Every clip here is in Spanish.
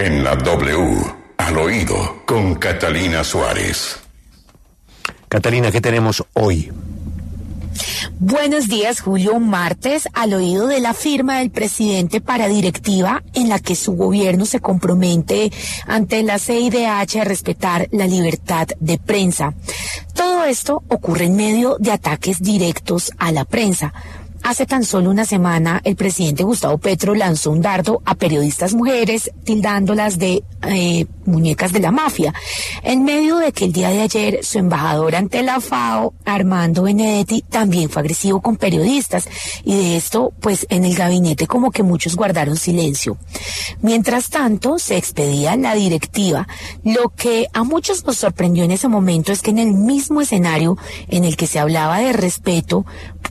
En la W, al oído, con Catalina Suárez. Catalina, ¿qué tenemos hoy? Buenos días, Julio. Martes, al oído de la firma del presidente para directiva en la que su gobierno se compromete ante la CIDH a respetar la libertad de prensa. Todo esto ocurre en medio de ataques directos a la prensa. Hace tan solo una semana, el presidente Gustavo Petro lanzó un dardo a periodistas mujeres, tildándolas de muñecas de la mafia, en medio de que el día de ayer su embajador ante la FAO, Armando Benedetti, también fue agresivo con periodistas, y de esto, pues, en el gabinete como que muchos guardaron silencio. Mientras tanto, se expedía la directiva. Lo que a muchos nos sorprendió en ese momento es que en el mismo escenario en el que se hablaba de respeto,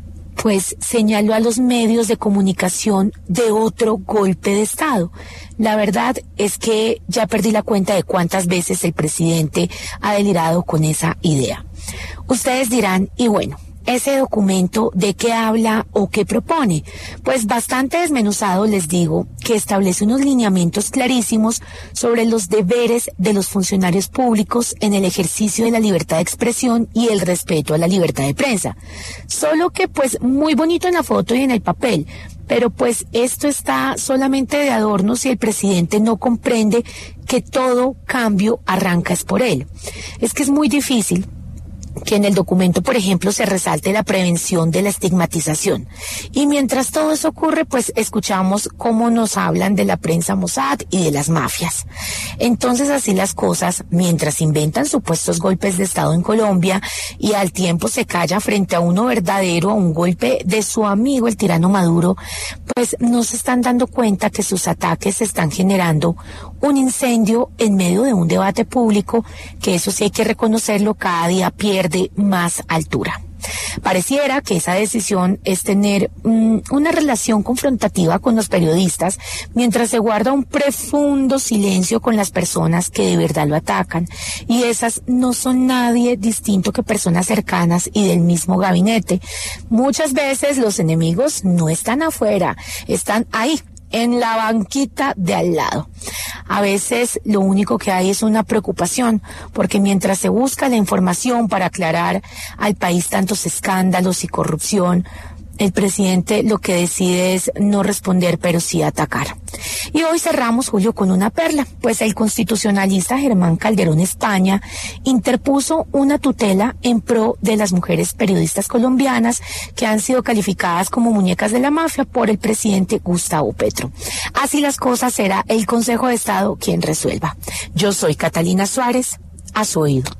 pues señaló a los medios de comunicación de otro golpe de Estado. La verdad es que ya perdí la cuenta de cuántas veces el presidente ha delirado con esa idea. Ustedes dirán, y bueno, ¿ese documento de qué habla o qué propone? Pues bastante desmenuzado, les digo, que establece unos lineamientos clarísimos sobre los deberes de los funcionarios públicos en el ejercicio de la libertad de expresión y el respeto a la libertad de prensa. Solo que pues muy bonito en la foto y en el papel, pero pues esto está solamente de adorno si el presidente no comprende que todo cambio arranca es por él. Es que es muy difícil que en el documento, por ejemplo, se resalte la prevención de la estigmatización. Y mientras todo eso ocurre, pues escuchamos cómo nos hablan de la prensa Mossad y de las mafias. Entonces, así las cosas, mientras inventan supuestos golpes de Estado en Colombia y al tiempo se calla frente a uno verdadero, a un golpe de su amigo, el tirano Maduro, pues no se están dando cuenta que sus ataques están generando un incendio en medio de un debate público que, eso sí hay que reconocerlo, cada día pierde más altura. Pareciera que esa decisión es tener una relación confrontativa con los periodistas, mientras se guarda un profundo silencio con las personas que de verdad lo atacan. Y esas no son nadie distinto que personas cercanas y del mismo gabinete. Muchas veces los enemigos no están afuera, están ahí, en la banquita de al lado. A veces lo único que hay es una preocupación, porque mientras se busca la información para aclarar al país tantos escándalos y corrupción, el presidente lo que decide es no responder, pero sí atacar. Y hoy cerramos, Julio, con una perla, pues el constitucionalista Germán Calderón España interpuso una tutela en pro de las mujeres periodistas colombianas que han sido calificadas como muñecas de la mafia por el presidente Gustavo Petro. Así las cosas, será el Consejo de Estado quien resuelva. Yo soy Catalina Suárez, a su oído.